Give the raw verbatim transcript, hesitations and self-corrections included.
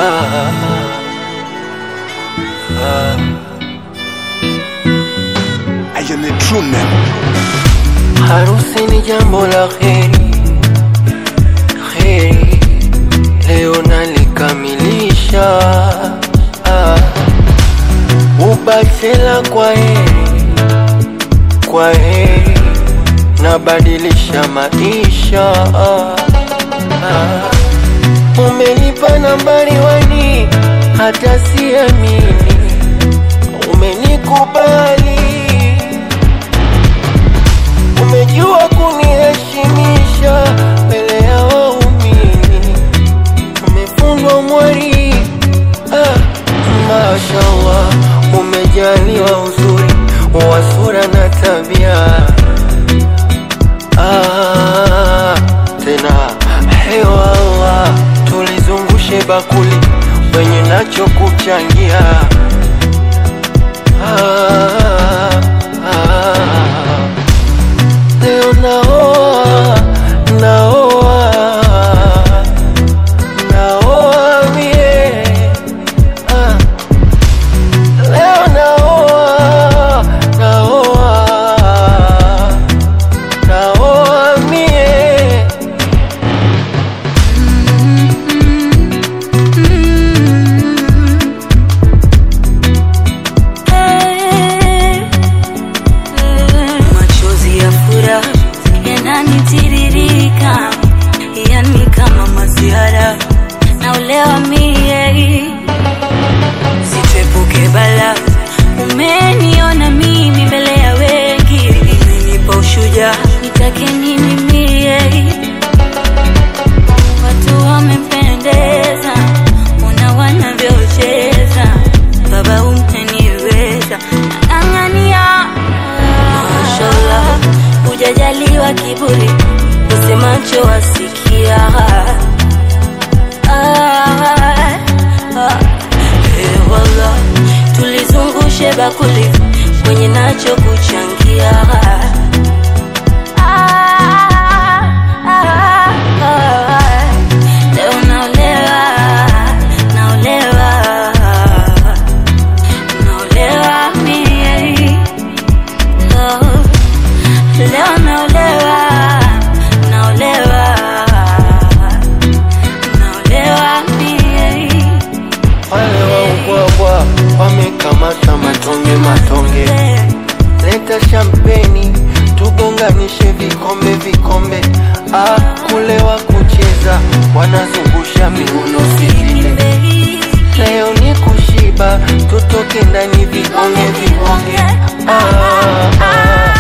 ah, ah. I am a true man. Harusi ni jambo la kheri, kheri leo nalikamilisha. ah. Ubachela kwa heri, kwa heri nabadilisha maisha. ah. ah. Umenipa nambari wani hata siamini, umenikubali, umejua kuniheshimisha mbele ya waumini, umefundwa mwari. ah, Mashallah, umejaliwa uzuri wa sura na tabia. ah, Tena hewa Allah, tulizungushe bakuli wenye nacho kuchangia. ah, ah, Leo naoa, naoa, naoa mie. ah. Leo naoa, naoa, naoa mie. Machozi ya furaha yananitiririka, yani kama maziara na ulewa mie. Sitepuke bala, umeniona mimi mbele ya wengi, umenipa ushujaa, nitake nini mie? Watu wamependeza, una wanavyocheza, baba umeniweza, nang'ang'ania. Mashallah, hujajaliwa kiburi, usemacho wasikia. ah, ah. Hey, wallah, tulizungushe bakuli kwenye nacho kuchangia. ah, ah, ah. Leo naolewa, naolewa, naolewa mie. oh. Leo naolewa, naolewa, naolewa mie. Wale waugwagwa wamekamata matonge matonge, leta champeni tugonganishe vikombe vikombe. ah, Kulewa kucheza wanazungusha miuno sivile. Leo ni kushiba tutoke ndani vibonge vibonge. ah, ah.